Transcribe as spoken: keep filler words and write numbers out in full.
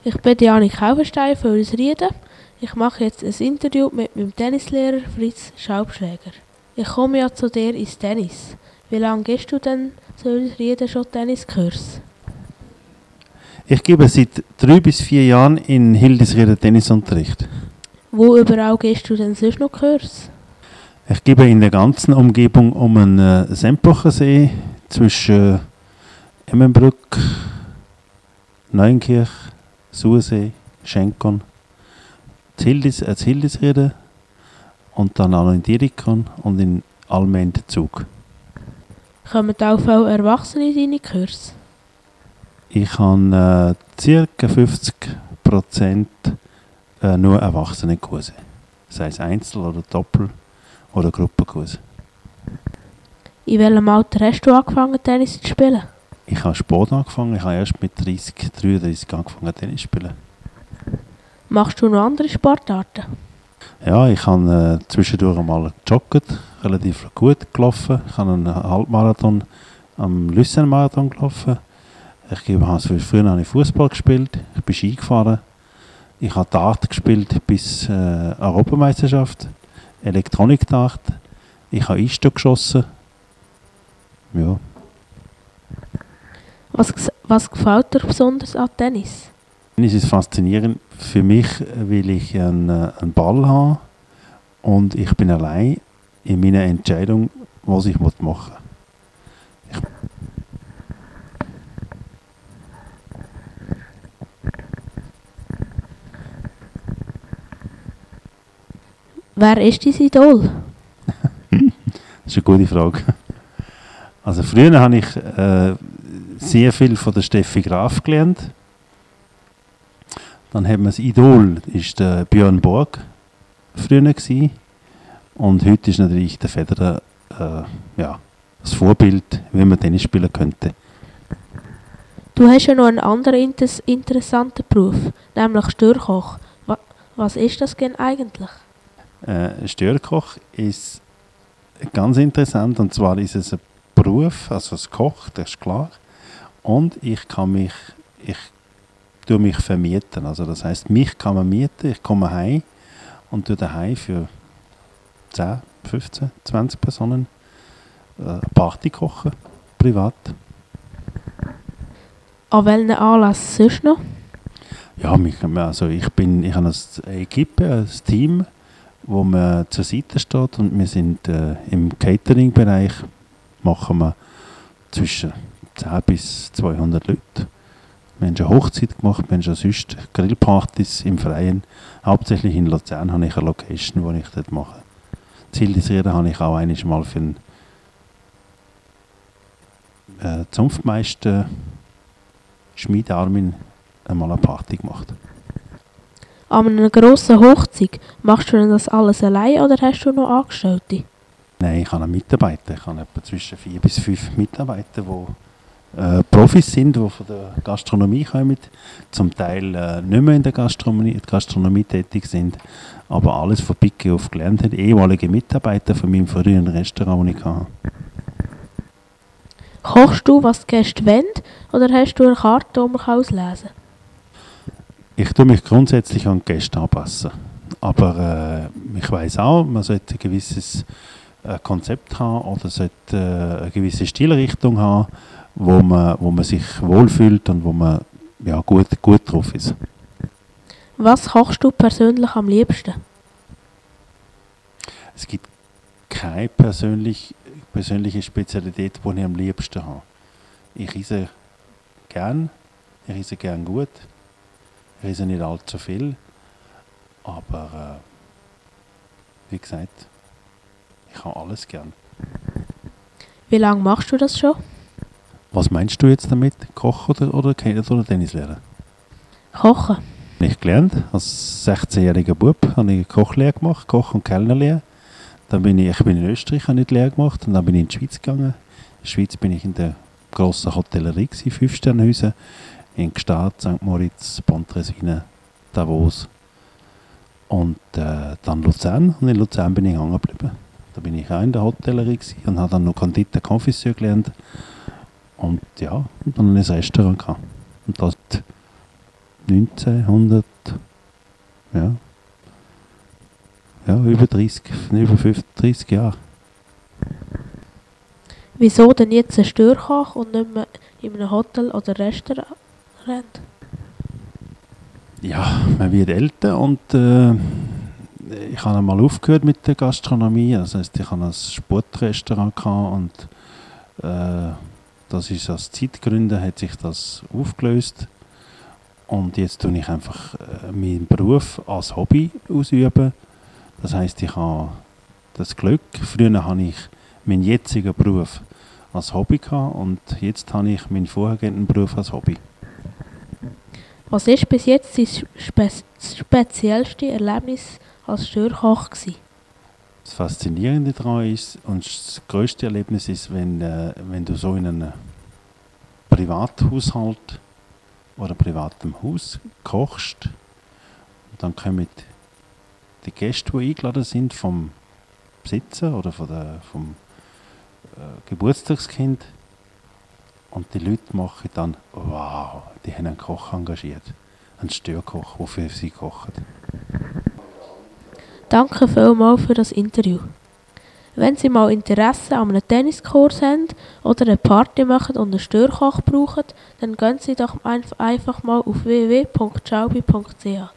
Ich bin Janik Kaubenstein von Uelsrieden. Ich mache jetzt ein Interview mit meinem Tennislehrer Fritz Schaubschläger. Ich komme ja zu dir ins Tennis. Wie lange gehst du denn zu Uelsrieden schon Tenniskurs? Ich gebe seit drei bis vier Jahren in Hildisrieden Tennisunterricht. Wo überall gehst du denn sonst noch Kurs? Ich gebe in der ganzen Umgebung um den äh, Sempachersee zwischen äh, Emmenbrück, Neuenkirch, Sursee, Schenkon, Hildis, äh, Hildisrieden und dann auch noch in Dierikon und in Almendenzug. Kommen auch viele Erwachsene in deine Kurse? Ich habe äh, ca. fünfzig Prozent äh, nur Erwachsenenkurse. Sei es Einzel- oder Doppel- oder Gruppenkurse. In welchem Alter hast du angefangen, Tennis zu spielen? Ich habe Sport angefangen. Ich habe erst mit dreißig, dreiunddreißig angefangen, Tennis zu spielen. Machst du noch andere Sportarten? Ja, ich habe äh, zwischendurch einmal gejoggt, relativ gut gelaufen. Ich habe einen Halbmarathon am Luzern-Marathon gelaufen. Ich gebe, also früher habe ich Fußball gespielt, ich bin Ski gefahren. Ich habe Dart gespielt bis äh, Europameisterschaft, Elektronik-Dart. Ich habe Eisstock geschossen. Ja. Was, was gefällt dir besonders an Tennis? Tennis ist faszinierend für mich, weil ich einen, einen Ball habe und ich bin allein in meiner Entscheidung, was ich machen muss. Ich Wer ist dein Idol? Das ist eine gute Frage. Also früher habe ich äh, sehr viel von der Steffi Graf gelernt. Dann haben wir das Idol, ist der Björn Borg früher gewesen. Und heute ist natürlich der Federer äh, ja, das Vorbild, wie man Tennis spielen könnte. Du hast ja noch einen anderen inter- interessanten Beruf, nämlich Störkoch. Wa- was ist das denn eigentlich? Äh, Störkoch ist ganz interessant, und zwar ist es ein Beruf, also als Koch, das ist klar. Und ich kann mich, ich tue mich vermieten. Also das heisst, mich kann man mieten, ich komme heim und tue daheim für zehn, fünfzehn, zwanzig Personen äh, Party kochen, privat. An welchen Anlass sonst noch? Ja, mich, also ich bin, ich habe eine Equipe, ein Team, wo man zur Seite steht, und wir sind äh, im Catering-Bereich, machen wir zwischen zehn bis zweihundert Leute. Wir haben schon Hochzeit gemacht, wir haben schon sonst Grillpartys im Freien. Hauptsächlich in Luzern habe ich eine Location, die ich dort mache. In Hildisrieden habe ich auch einmal mal für einen äh, Zunftmeister Schmied Armin einmal eine Party gemacht. An einer grossen Hochzeit, machst du denn das alles allein oder hast du noch Angestellte? Nein, ich habe einen Mitarbeiter. Ich habe etwa zwischen vier bis fünf Mitarbeiter, die äh, Profis sind, die von der Gastronomie kommen. Zum Teil äh, nicht mehr in der Gastronomie, Gastronomie tätig sind, aber alles von Picke auf gelernt haben. Ehemalige Mitarbeiter von meinem früheren Restaurant, das ich hatte. Kochst du, was die Gäste wollen, oder hast du eine Karte, die man auslesen kann? Ich tue mich grundsätzlich an die Gäste anpassen. Aber äh, ich weiss auch, man sollte ein gewisses äh, Konzept haben oder sollte äh, eine gewisse Stilrichtung haben, wo man, wo man sich wohlfühlt und wo man ja, gut, gut drauf ist. Was kochst du persönlich am liebsten? Es gibt keine persönlich, persönliche Spezialität, die ich am liebsten habe. Ich esse gern, ich esse gern gut. Ich esse nicht allzu viel, aber äh, wie gesagt, ich habe alles gern. Wie lange machst du das schon? Was meinst du jetzt damit? Koch oder, oder, oder Tennislehrer? Kochen. Ich gelernt, als sechzehnjähriger Bub habe ich Kochlehre gemacht, Koch- und Kellnerlehre. Dann bin ich, ich bin in Österreich, habe ich die Lehre gemacht, und dann bin ich in die Schweiz gegangen. In der Schweiz bin ich in der grossen Hotellerie, Fünf-Sterne-Häuser. In Gstaad, Sankt Moritz, Pontresina, Davos und äh, dann Luzern. Und in Luzern bin ich hängen geblieben. Da bin ich auch in der Hotellerie und habe dann noch Konditor Confiseur gelernt. Und ja, und dann ein Restaurant gehabt. Und das neunzehnhundert, ja, ja, über dreißig, über fünfzig, dreißig Jahre. Wieso denn jetzt ein Störkoch und nicht mehr in einem Hotel oder Restaurant? Ja, man wird älter und äh, ich habe einmal aufgehört mit der Gastronomie. Das heisst, ich hatte ein Sportrestaurant und äh, das ist aus Zeitgründen hat sich das aufgelöst. Und jetzt tue ich einfach äh, meinen Beruf als Hobby ausüben. Das heisst, ich habe das Glück. Früher hatte ich meinen jetzigen Beruf als Hobby gehabt und jetzt habe ich meinen vorhergehenden Beruf als Hobby. Was ist bis jetzt dein spe speziellste Erlebnis als Störkoch gewesen? Das Faszinierende daran ist und das grösste Erlebnis ist, wenn, äh, wenn du so in einem Privathaushalt oder privatem Haus kochst und dann kommen die Gäste, die eingeladen sind vom Besitzer oder von der, vom äh, Geburtstagskind und die Leute machen dann, wow, die haben einen Koch engagiert, einen Störkoch, der für sie kocht. Danke vielmals für das Interview. Wenn Sie mal Interesse an einem Tenniskurs haben oder eine Party machen und einen Störkoch brauchen, dann gehen Sie doch einfach mal auf w w w punkt schaubi punkt c h.